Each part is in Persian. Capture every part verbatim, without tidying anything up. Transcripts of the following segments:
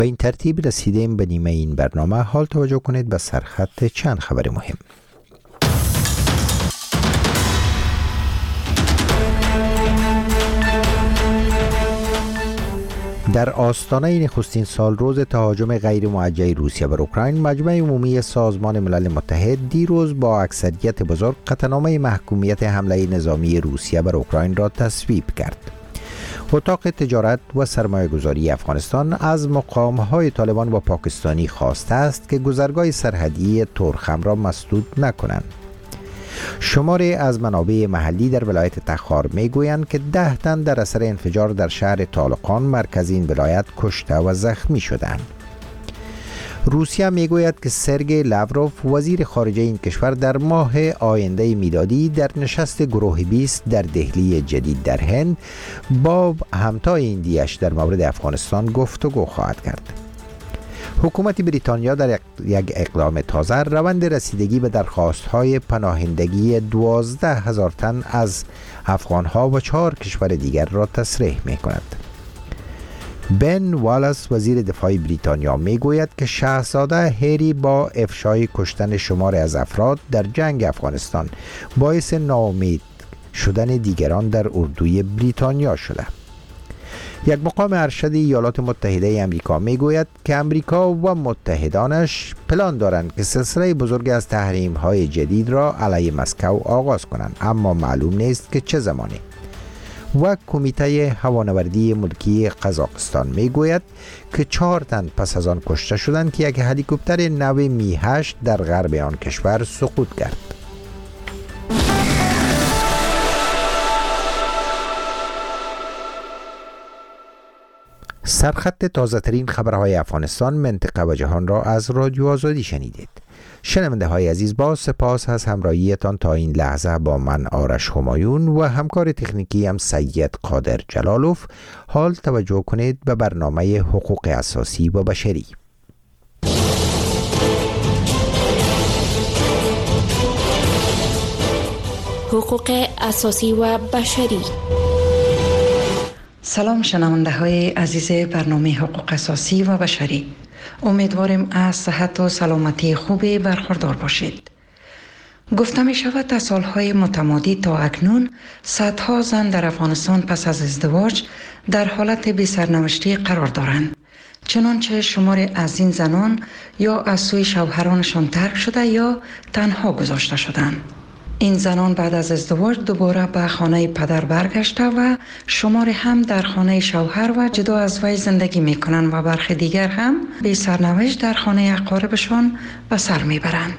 به این ترتیب رسیدیم به نیمه این برنامه. حال توجه کنید به سرخط چند خبر مهم. در آستانه نخستین سال روز تهاجم غیر موجه روسیه بر اوکراین، مجمع عمومی سازمان ملل متحد دیروز با اکثریت بزرگ قطعنامه محکومیت حمله نظامی روسیه بر اوکراین را تصویب کرد. اتاق تجارت و سرمایه گذاری افغانستان از مقامهای طالبان و پاکستانی خواسته است که گذرگاه سرحدی تورخم را مسدود نکنند. شماری از منابع محلی در ولایت تخار می گویند که ده تن در اثر انفجار در شهر طالقان مرکز این ولایت کشته و زخمی شدند. روسیه می گوید که سرگئی لاوروف وزیر خارجه این کشور در ماه آینده میلادی در نشست گروه بیست در دهلی جدید در هند با همتای ایندیش در مورد افغانستان گفتگو خواهد کرد. حکومت بریتانیا در یک اقدام تازه روند رسیدگی به درخواست‌های پناهندگی دوازده هزار تن از افغان‌ها و چهار کشور دیگر را تصریح می‌کند. بن والاس وزیر دفاع بریتانیا می‌گوید که شاهزاده هری با افشای کشتن شماری از افراد در جنگ افغانستان باعث ناامید شدن دیگران در اردوی بریتانیا شده. یک مقام ارشد ایالات متحده امریکا میگوید که امریکا و متحدانش پلان دارند که سلسله بزرگ از تحریم‌های جدید را علیه مسکو آغاز کنند، اما معلوم نیست که چه زمانی. و کمیته هوانوردی ملکی قزاقستان میگوید که چهار تن پس از آن کشته شدند که یک هلیکوپتر نو می هشت در غرب آن کشور سقوط کرد. سرخط تازه ترین خبرهای افغانستان، منطقه و جهان را از رادیو آزادی شنیدید. شنونده های عزیز، با سپاس از همراهیتان تا این لحظه با من آرش همایون و همکار تکنیکی هم سید قادر جلالوف. حال توجه کنید به برنامه حقوق اساسی و بشری. حقوق اساسی و بشری. سلام شنونده های عزیز برنامه حقوق اساسی و بشری. امیدواریم از صحت و سلامتی خوبی برخوردار باشید. گفته می شود از سالهای متمادی تا اکنون صدها زن در افغانستان پس از ازدواج در حالت بی سرنوشتی قرار دارند. چنانچه شماری از این زنان یا از سوی شوهرانشان ترک شده یا تنها گذاشته شدند. این زنان بعد از ازدواج دوباره به خانه پدر برگشته و شماری هم در خانه شوهر و جدا از وی زندگی می کنند و برخی دیگر هم بی سرنوشت در خانه اقاربشان به سر می برند.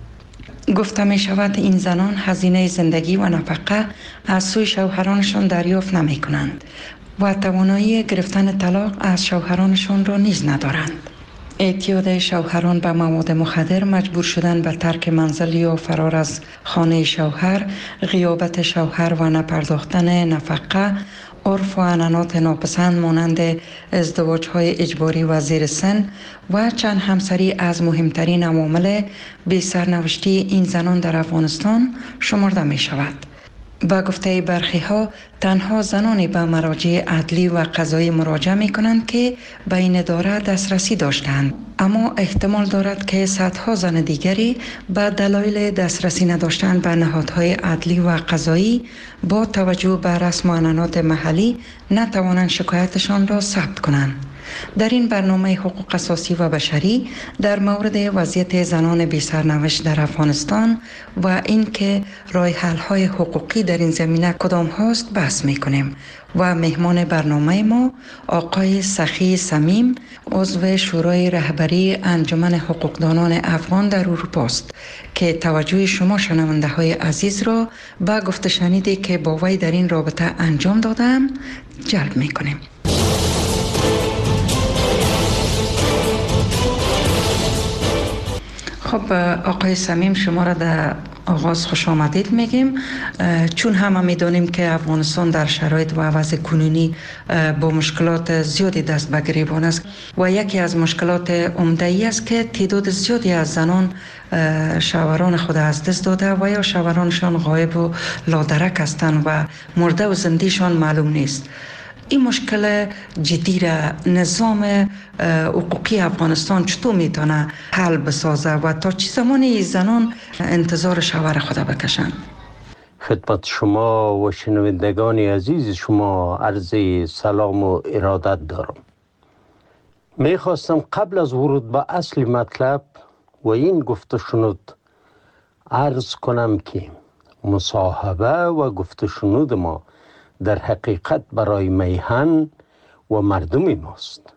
گفته می شود این زنان هزینه زندگی و نفقه از سوی شوهرانشان دریافت نمی کنند و توانایی گرفتن طلاق از شوهرانشان را نیز ندارند. اعتیاد شوهران به مواد مخدر، مجبور شدن به ترک منزل یا فرار از خانه شوهر، غیابت شوهر و نپرداختن نفقه، عرف و عنعنات ناپسند مانند ازدواج‌های اجباری و زیر سن و چند همسری از مهمترین عوامل بی سرنوشتی این زنان در افغانستان شمرده می شود. با گفته برخی ها تنها زنانی به مراجع عدلی و قضایی مراجعه می کنند که به این اداره دسترسی داشتند، اما احتمال دارد که صدها زن دیگری به دلایل دسترسی نداشتن به نهادهای عدلی و قضایی با توجه به رسم و عنعنات محلی نتوانند شکایتشان را ثبت کنند. در این برنامه حقوق اساسی و بشری در مورد وضعیت زنان بی سرنوشت در افغانستان و اینکه راه حل های حقوقی در این زمینه کدام هاست بحث میکنیم و مهمان برنامه ما آقای سخی صمیم، عضو شورای رهبری انجمن حقوقدانان افغان در اروپا است که توجه شما شنونده های عزیز را به گفته شنیدی که با وی در این رابطه انجام دادم جلب میکنیم. خب آقای صمیم، شما را در آغاز خوش آمدید میگیم، چون همه میدونیم که افغانستان در شرایط و وضع کنونی با مشکلات زیادی دست به گریبان است و یکی از مشکلات عمده ای است که تعداد زیادی از زنان شوهران خود از دست داده و یا شوهرانشان غایب و لادرک هستند و مرده و زندهشان معلوم نیست. این مشکل جدی را نظام حقوقی افغانستان چطور میتونه حل بسازه و تا چه زمانی زنان انتظار شوهر خدا بکشن؟ خدمت شما و شنوندگان عزیز شما عرض سلام و ارادت دارم. میخواستم قبل از ورود به اصل مطلب و این گفته شنود عرض کنم که مصاحبه و گفته شنود ما در حقیقت برای میهن و مردم ماست،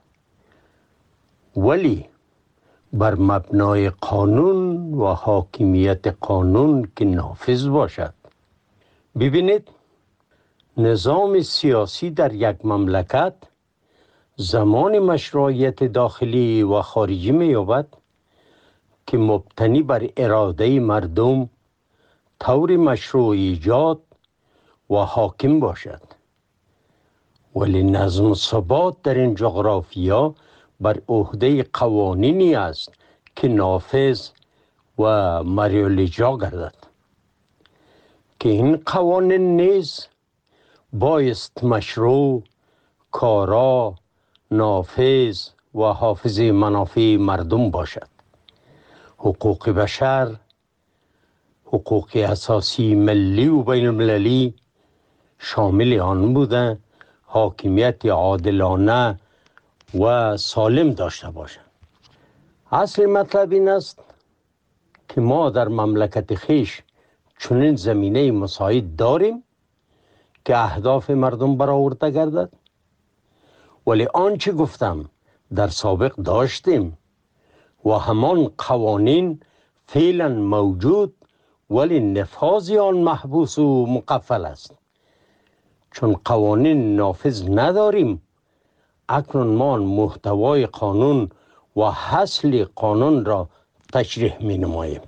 ولی بر مبنای قانون و حاکمیت قانون که نافذ باشد. ببینید، نظام سیاسی در یک مملکت زمان مشروعیت داخلی و خارجی می‌یابد که مبتنی بر اراده مردم طور مشروع ایجاد و حاکم باشد، ولی نظم و ثبات در این جغرافیا بر عهده قوانینی است که نافذ و مجری الاجرا گردد، که این قوانین نیز بایست مشروع، کارا، نافذ و حافظ منافع مردم باشد. حقوق بشر، حقوق اساسی ملی و بین المللی شامل آن بوده حاکمیت عادلانه و سالم داشته باشد. اصل مطلب این است که ما در مملکت خیش چنین زمینه مساعد داریم که اهداف مردم برآورده گردد، ولی آنچه گفتم در سابق داشتیم و همان قوانین فعلا موجود، ولی نفاذ آن محبوس و مقفل است. چون قوانین نافذ نداریم، اکنون ما محتوای قانون و حاصل قانون را تشریح می نماییم.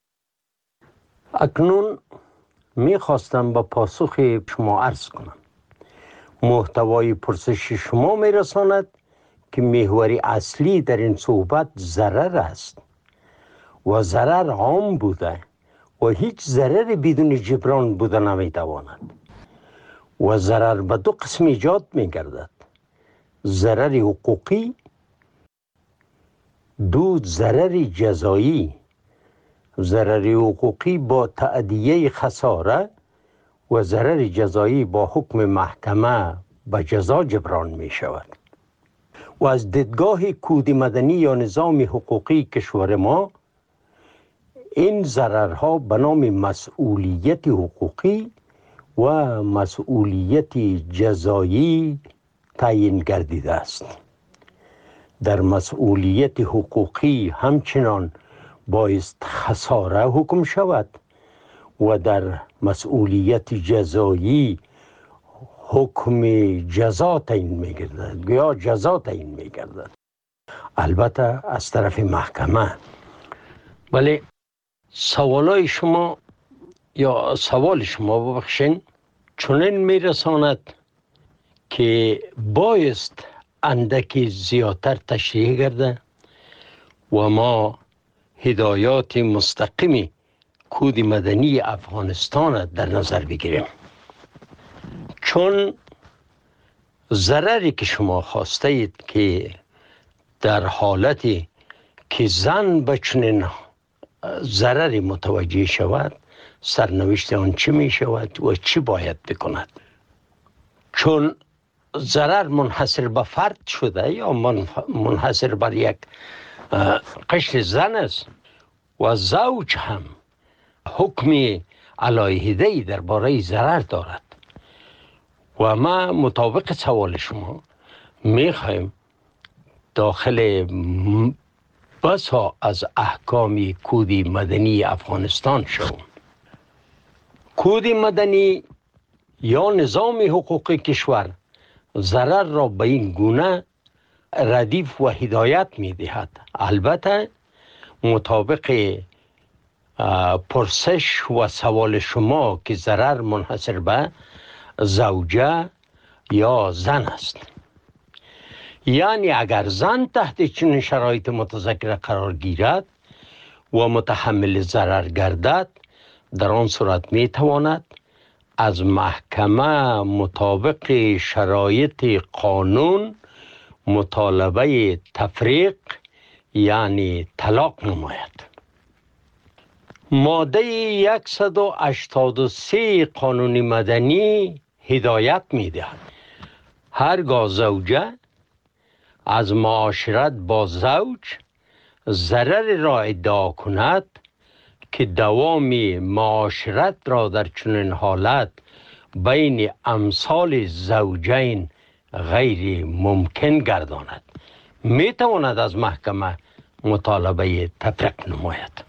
اکنون می خواستم با پاسخ شما عرض کنم. محتوای پرسش شما می رساند که محور اصلی در این صحبت ضرر است و ضرر عام بوده و هیچ ضرر بدون جبران بوده نمی تواند و ضرر به دو قسم ایجاد می گردد: ضرر حقوقی، دو ضرر جزایی. ضرر حقوقی با تأدیه خساره و ضرر جزایی با حکم محکمه به جزا جبران می شود. و از دیدگاه کود مدنی یا نظام حقوقی کشور ما، این ضررها به نام مسئولیت حقوقی و مسئولیت جزایی تعیین گردیده است. در مسئولیت حقوقی همچنان بایست خساره حکم شود و در مسئولیت جزایی حکم جزا تعیین می‌گردد یا جزا تعیین می‌گردد، البته از طرف محکمه. ولی سوالای شما یا سوال شما ببخشین چنین میرساند که بایست اندکی زیادتر تشریح گرده و ما هدایات مستقیم کود مدنی افغانستان در نظر بگیریم. چون ضرری که شما خواسته اید که در حالتی که زن به چنین ضرری متوجه شود، سرنوشت آن چی می شود و چی باید بکند. چون ضرر منحصر به فرد شده یا منحصر بر یک قشر زن است و زوج هم حکم علیحده‌ای درباره ضرر دارد و ما مطابق سوال شما میخوایم داخل بسا از احکام کود مدنی افغانستان شوم. کود مدنی یا نظام حقوق کشور ضرر را به این گونه ردیف و هدایت می دهد. البته مطابق پرسش و سوال شما که ضرر منحصر به زوجه یا زن است، یعنی اگر زن تحت چنین شرایط متذکره قرار گیرد و متحمل ضرر گردد، در آن صورت می تواند از محکمه مطابق شرایط قانون مطالبه تفریق یعنی طلاق نماید. ماده صد و هشتاد و سه قانون مدنی هدایت می دهد هرگاه زوجه از معاشرت با زوج ضرر را ادعا کند که دوام معاشرت را در چنین حالت بین امثال زوجین غیر ممکن گرداند، می تواند از محکمه مطالبه تفریق نماید.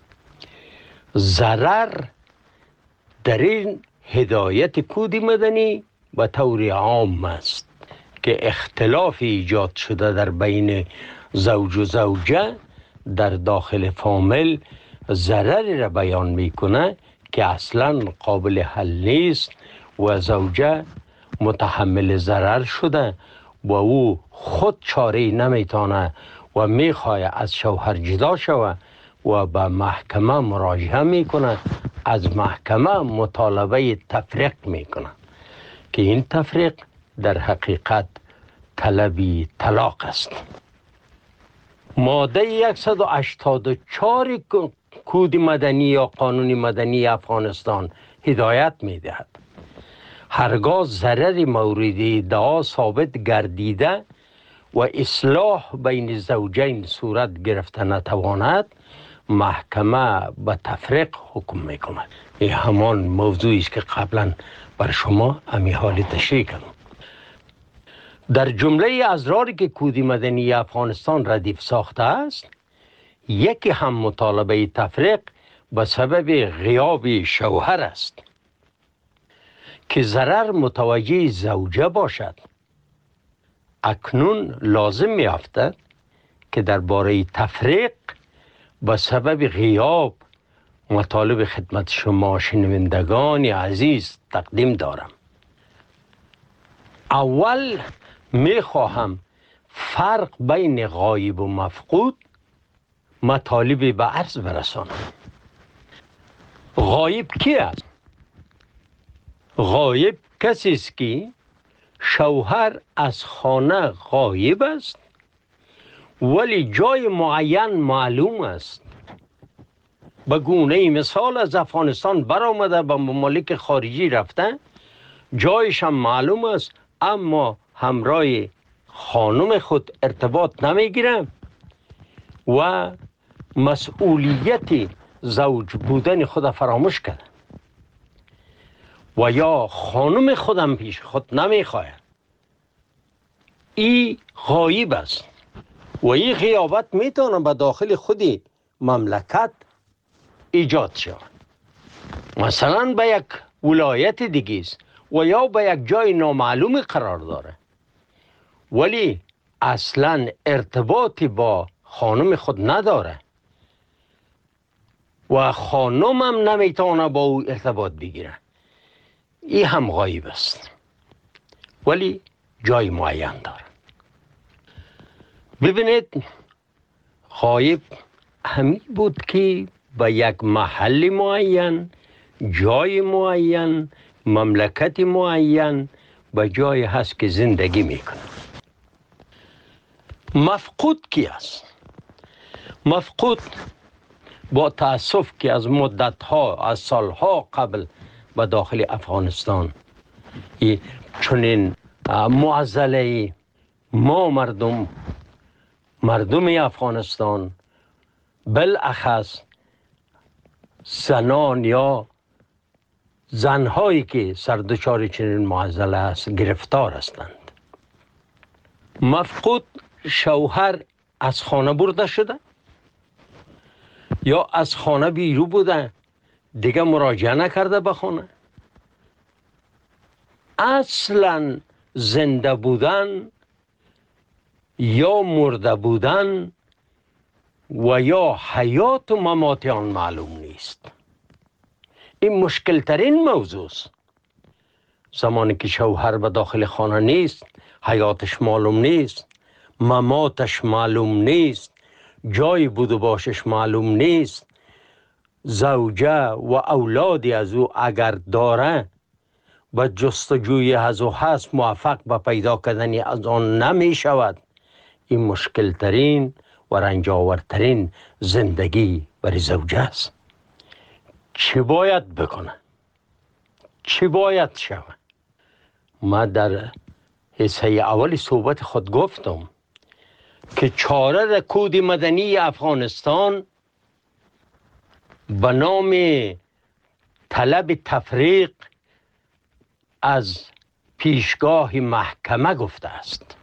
ضرر در این هدایت کود مدنی به طور عام است که اختلاف ایجاد شده در بین زوج و زوجه در داخل فامیل ضرری را بیان میکنه که اصلا قابل حل نیست و زوجه متحمل ضرر شده و او خود چاره نمیتانه و میخواه از شوهر جدا شود و به محکمه مراجعه میکنه، از محکمه مطالبه تفریق میکنه که این تفریق در حقیقت طلبی طلاق است. ماده صد و هشتاد و چهار کود مدنی یا قانون مدنی افغانستان هدایت میدهد هرگاه ضرر مورد ادعا ثابت گردیده و اصلاح بین زوجین صورت گرفته نتواند، محکمه به تفریق حکم میکند. این همان موضوعی است که قبلا بر شما امی حالی تشریح کردم. در جمله ازراری که کود مدنی افغانستان ردیف ساخته است، یکی هم مطالبه تفریق به سبب غیاب شوهر است که ضرر متوجه زوجه باشد. اکنون لازم می افتد که درباره تفریق به سبب غیاب مطالب خدمت شما شنوندگان عزیز تقدیم دارم. اول می خواهم فرق بین غایب و مفقود مطالب به عرض برسانم. غایب کی است؟ غایب کسی است که شوهر از خانه غایب است ولی جای معین معلوم است. به گونه مثال از افغانستان برآمده به ممالک خارجی رفته، جایش هم معلوم است اما همراه خانم خود ارتباط نمیگیره و مسئولیت زوج بودن خود فراموش کرده و یا خانم خودم پیش خود نمیخواه. این غایب است و این غیابت میتونه به داخل خودی مملکت ایجاد شود. مثلا به یک ولایت دیگه است و یا به یک جای نامعلوم قرار داره ولی اصلا ارتباطی با خانم خود نداره و خانم هم نمیتونه با او ارتباط بگیره. این هم غایب است ولی جای معین داره. ببینید، غایب همین بود که به یک محل معین، جای معین، مملکت معین به جای هست که زندگی میکنه. مفقود کی است؟ مفقود با تأسف که از مدتها، از سالها قبل به داخل افغانستان چنین معضله ما مردم مردم افغانستان بالاخص زنان یا زنهایی که سردچار چنین معضله است گرفتار هستند. مفقود شوهر از خانه برده شده یا از خانه بیرون بوده، دیگه مراجعه نکرده به خانه. اصلا زنده بودن یا مرده بودن و یا حیات و ممات آن معلوم نیست. این مشکل ترین موضوع است. زمانی که شوهر به داخل خانه نیست، حیاتش معلوم نیست، مماتش معلوم نیست، جای بود و باشش معلوم نیست، زوجه و اولادی از او اگر داره به جستجوی هز و هست موفق به پیدا کردن از آن نمی شود، این مشکل ترین و رنجاورترین زندگی برای زوجه است. چی باید بکنه؟ چی باید شود؟ ما در حصه اول صحبت خود گفتم که چاره در کود مدنی افغانستان به نام طلب تفریق از پیشگاه محکمه گفته است.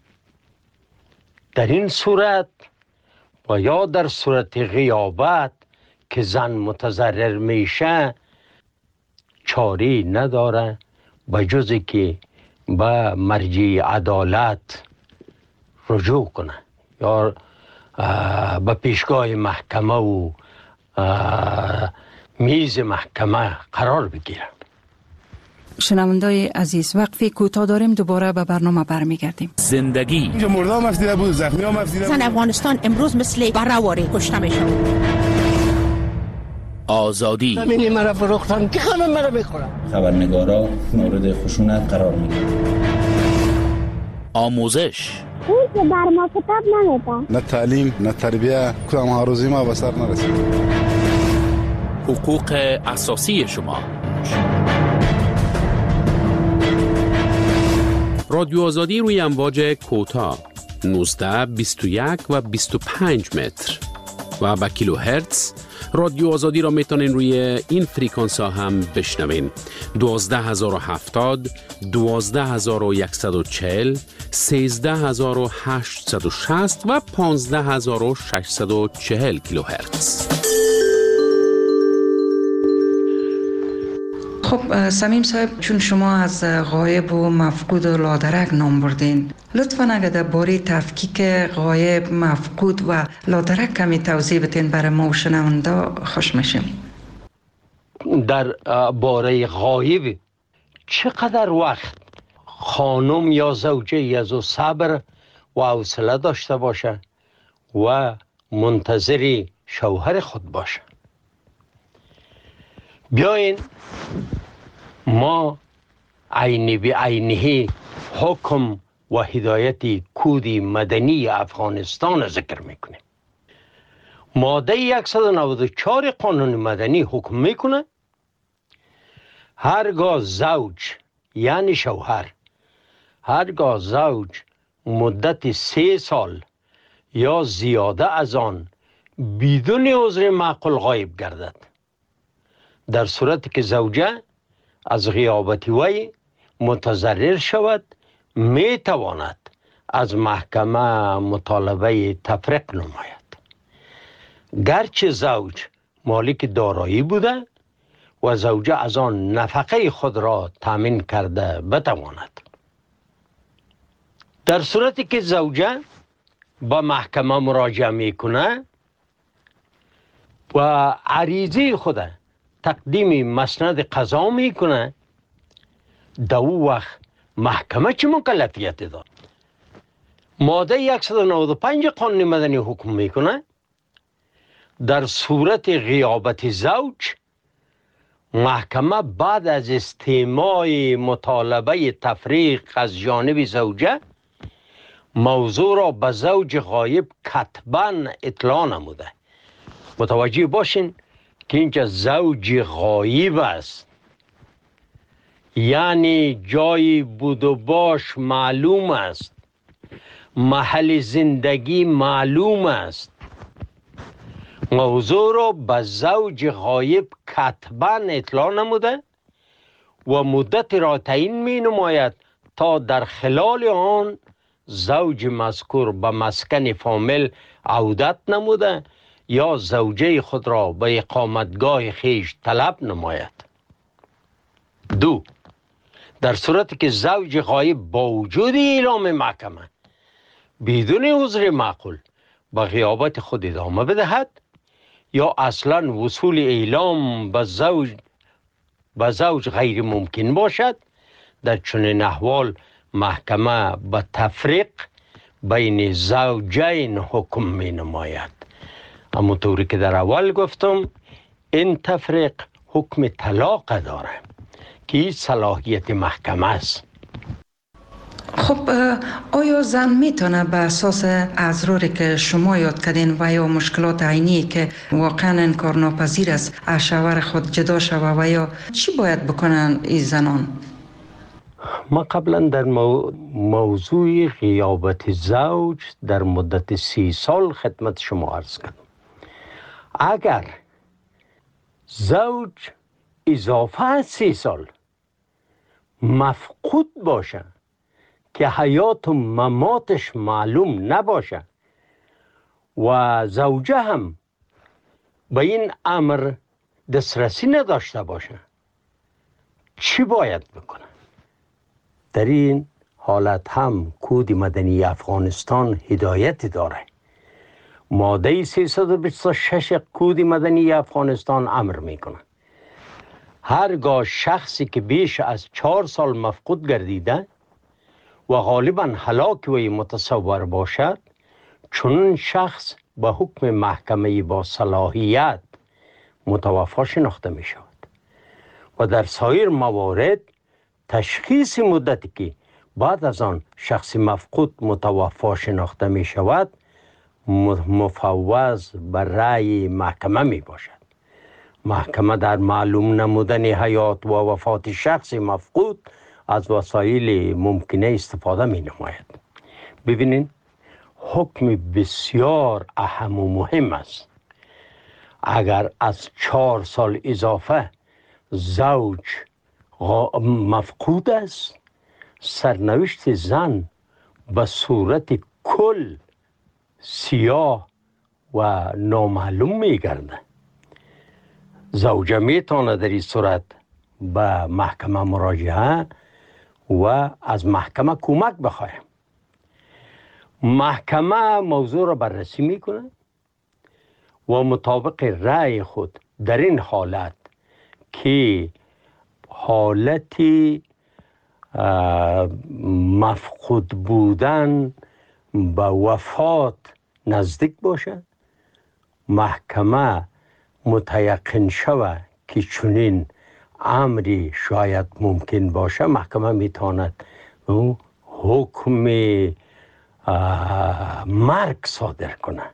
در این صورت و یا در صورت غیابت که زن متضرر میشه چاری نداره به جز که به مرجع عدالت رجوع کنه یا به پیشگاه محکمه و میز محکمه قرار بگیره. شنوندای عزیز، وقفی کوتاه داریم، دوباره به برنامه برمیگردیم. زندگی اینجا مردم افزیده بود، زخمی هم افزیده بود. زن افغانستان امروز مثل برهواری کشته میشه. آزادی زمینی مرا فروختن که خانم مرا بخورم. خبرنگارا مورد خشونت قرار میگیرن. آموزش اون که بر ما کتاب نمیده. نه تعلیم نه تربیه، کدام ها روزی ما به سر نرسید. حقوق اساسی شما. رادیو آزادی روی امواج کوتاه نوزده، بیست و یک و بیست و پنج متر و با کیلو هرتز. رادیو آزادی را میتونین روی این فریکانس ها هم بشنوین: دوازده هزار و هفتاد، دوازده هزار و صد و چهل، سیزده هزار و هشتصد و شصت و پانزده هزار و ششصد و چهل کیلو هرتز. خب سمیم صاحب، چون شما از غایب و مفقود و لادرک نام بردین، لطفاً اگر در باره تفکیک غایب، مفقود و لادرک کمی توضیح بتین برای ما و شنونده خوش میشیم. در باره غایب چقدر وقت خانم یا زوجه از صبر و حوصله داشته باشه و منتظر شوهر خود باشه؟ بیاین ما عینی به عینی حکم و هدایت کود مدنی افغانستان ذکر میکنیم. ماده صد و نود و چهار قانون مدنی حکم میکنه هرگاه زوج یعنی شوهر، هرگاه زوج مدت سه سال یا زیاده از آن بدون عذر معقول غایب گردد، در صورتی که زوجه از غیابت وی متضرر شود، می تواند از محکمه مطالبه تفریق نماید. گرچه زوج مالک دارایی بوده و زوجه از آن نفقه خود را تامین کرده بتواند. در صورتی که زوجه با محکمه مراجعه میکنه و عریضه خود تقدیم مسند قضا میکنه، در او وقت محکمه چه مکلفیت داد؟ ماده صد و نود و پنج قانون مدنی حکم میکنه در صورت غیابت زوج، محکمه بعد از استماع مطالبه تفریق از جانب زوجه موضوع را به زوج غایب کتباً اطلاع نموده. متوجه باشین که اینجا زوج غایب است، یعنی جای بود و باش معلوم است، محل زندگی معلوم است. موضوع را به زوج غایب کتباً اطلاع نموده و مدت را تعیین می نماید تا در خلال آن زوج مذکور به مسکن فامیل عودت نموده یا زوجه خود را به اقامتگاه خیش طلب نماید. دو، در صورتی که زوج غایب با وجود اعلام محکمه بدون عذر معقول به غیابت خود ادامه بدهد یا اصلا وصول اعلام به زوج به زوج غیر ممکن باشد، در چنین احوال محکمه به تفریق بین زوجین حکم می نماید. اما طوری که در اول گفتم، این تفریق حکم طلاق داره که این صلاحیت محکمه است. خب آیا زن میتونه به اساس اضراری که شما یاد کردین و یا مشکلات عینی که واقعا انکارناپذیر است از شوهر خود جدا شوه و یا چی باید بکنن این زنان؟ ما قبلا در مو... موضوع غیابت زوج در مدت سی سال خدمت شما عرض کردم. اگر زوج اضافه از سی سال مفقود باشه که حیات و مماتش معلوم نباشه و زوجه هم به این امر دسترسی نداشته باشه، چی باید بکنه؟ در این حالت هم کود مدنی افغانستان هدایت داره. ماده سیصد و بیست و شش کود مدنی افغانستان امر میکنه هرگاه شخصی که بیش از چهار سال مفقود گردیده و غالبا هلاک وی متصور باشد، چون شخص به حکم محکمه با صلاحیت متوفی شناخته می شود و در سایر موارد تشخیص مدتی که بعد از آن شخص مفقود متوفی شناخته می شود مفوض بر رأی محکمه می باشد. محکمه در معلوم نمودن حیات و وفات شخص مفقود از وسایل ممکنه استفاده می نماید. ببینید حکم بسیار اهم و مهم است. اگر از چهار سال اضافه زوج مفقود است، سرنوشت زن به صورت کل سیاه و نامعلوم می گرده. زوجه می تواند در این صورت به محکمه مراجعه و از محکمه کمک بخواهد. محکمه موضوع را بررسی میکنه و مطابق رأی خود در این حالت که حالتی مفقود بودن به وفات نزدیک باشد، محکمه متیقن شود که چنین امری شاید ممکن باشه، محکمه میتواند حکم مرگ صادر کنه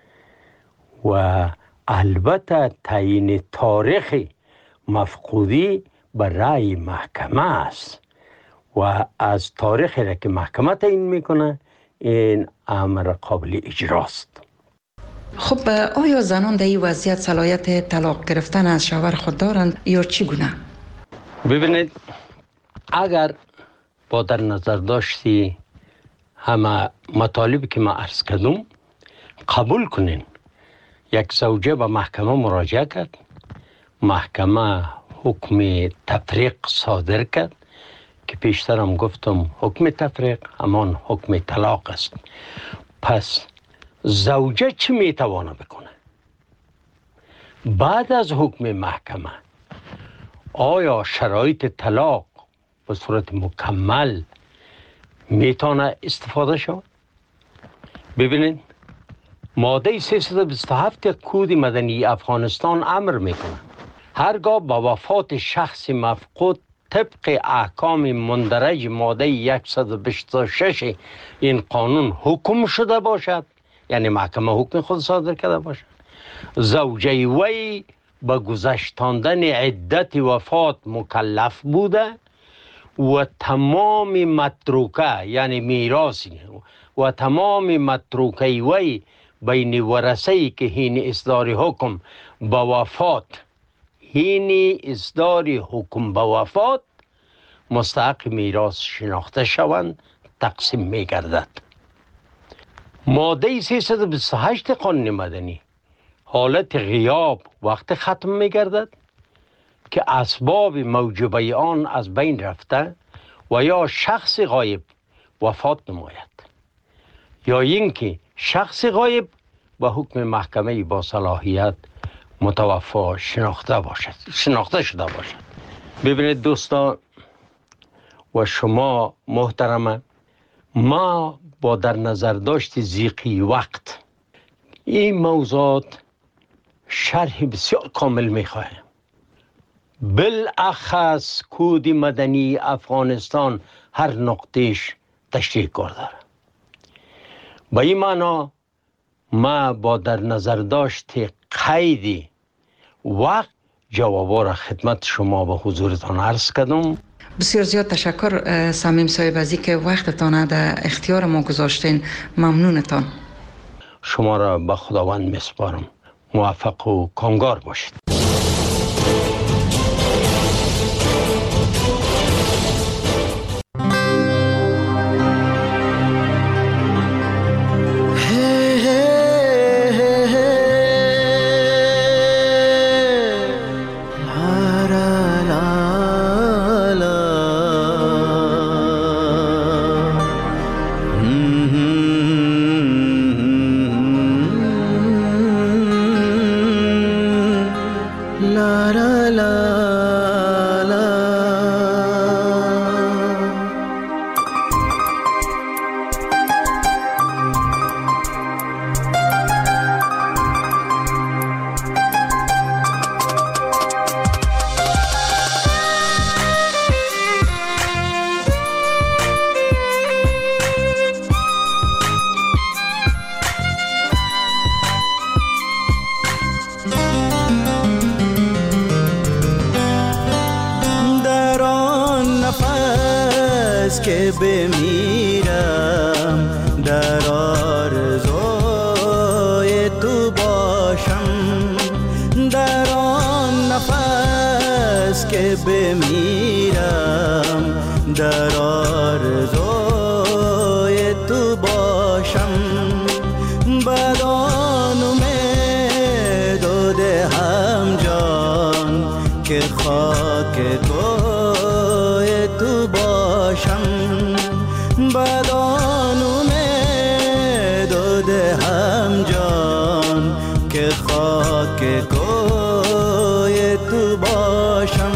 و البته تعیین تاریخ مفقودی به رأی محکمه است و از تاریخی را که محکمه تعیین میکنه این امر قابل اجراست. خب آیا زنان در این وضعیت صلاحیت طلاق گرفتن از شوهر خود دارند یا چگونه؟ ببینید اگر با در نظر داشتی همه مطالبی که ما عرض کردم قبول کنین، یک زوجه به محکمه مراجعه کرد، محکمه حکم تفریق صادر کرد که پیشترم گفتم حکم تفریق همان حکم طلاق است. پس زوجه چی میتوانه بکنه؟ بعد از حکم محکمه آیا شرایط طلاق به صورت مکمل میتونه استفاده شود؟ ببینید ماده سیصد و بیست و هفت کود مدنی افغانستان امر میکنه هرگاه با وفات شخص مفقود طبق احکام مندرج ماده صد و بیست و شش این قانون حکم شده باشد، یعنی محکمه حکم خود صادر کرده باشد، زوجه وی به گذشتاندن عدت وفات مکلف بوده و تمام متروکه یعنی میراثی و تمام متروکه وی بین ورثه‌ای که هین اصدار حکم به وفات هین اصدار حکم به وفات مستحق میراث شناخته شوند تقسیم می گردد. ماده سیصد و بیست و هشت قانون مدنی حالت غیاب وقت ختم می گردد که اسباب موجبه آن از بین رفته و یا شخص غایب وفات نماید یا اینکه شخص غایب به حکم محکمه با صلاحیت متوفی شناخته باشد شناخته شده باشد. ببینید دوستان و شما محترمه، ما با در نظر داشت ضیقی وقت این موضوعات شرح بسیار کامل میخواهیم. بالاخص کود مدنی افغانستان هر نقطهش تشریح کرده. با این معنا ما با در نظر داشت قید وقت جوابا را خدمت شما به حضورتان عرض کردم. بسیار زیاد تشکر صمیم صاحب از اینکه وقتتان در اختیار ما گذاشتین. ممنونتان. شما را به خداوند میسپارم. موفق و کامگار باشید. که بمیرم در آرزوی تو باشم، در آن نفس که بمیرم در آرزوی تو باشم، بدان امید و دهم جان که خاک کوی تو باشم، بدان امید و دهم جان که خاک کوی تو باشم.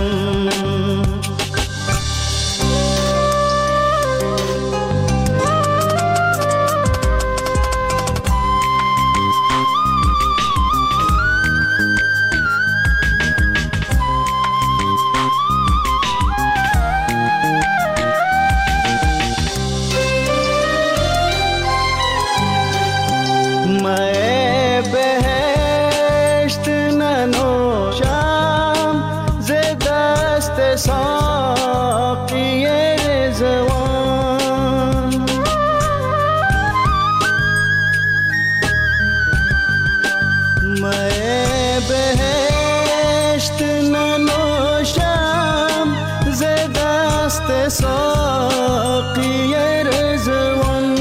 ساقی رضوان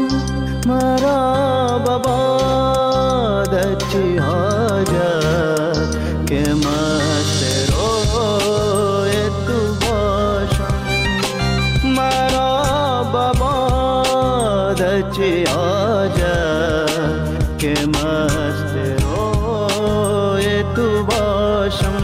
مرا ببادت چی حاجت که مست روی تو باشم، مرا ببادت چی حاجت که مست روی تو باشم.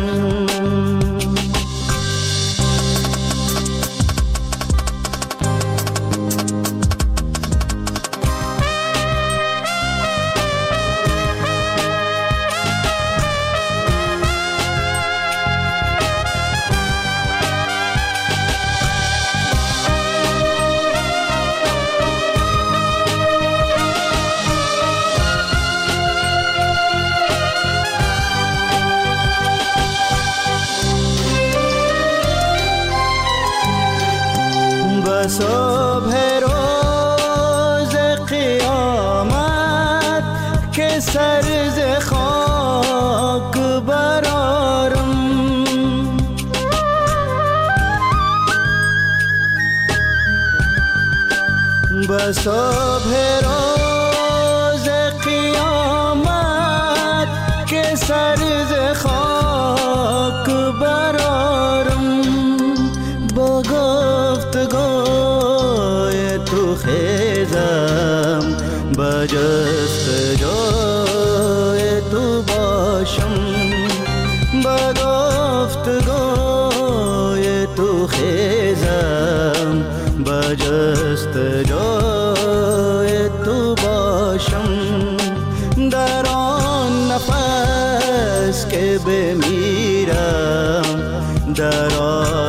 صبح روز قیامت که سر ز خاک برارم، به صبح روز قیامت که سر ز خاک برارم، با گفتگوی تو خیزم با جستجوی تو باشم، با گفتگوی تو خیزم با جستجوی تو باشم، در آن نفس که بمیرم در